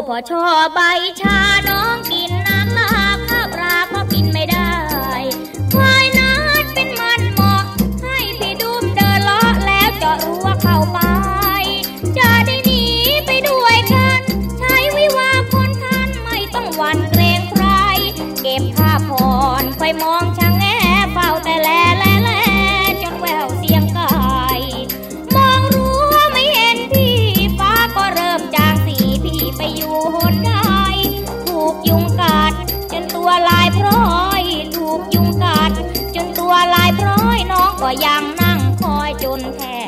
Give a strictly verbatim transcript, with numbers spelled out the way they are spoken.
พอชอใบชาน้องกินน้ำลาข้าวปลาก็กินไม่ได้ควายนัดเป็นมันเหมาะให้พี่ดุมเดินเลาะแล้วเจาะรั้วเข้าไปจะได้หนีไปด้วยกันใช้วิวาคนทันไม่ต้องหวั่นเกรงใครเก็บผ้าผ่อนคอยมองช่างแง่เฝ้าแต่แลแลแลจนแววเสียงไก่มองรั้วไม่เห็นพี่ฟ้าก็เริ่มจางสีพี่ไปอยู่หนใดถูกยุงกัดจนตัวลายพร้อยถูกยุงกัดจนตัวลายพร้อยน้องก็ยังนั่งคอยจนแท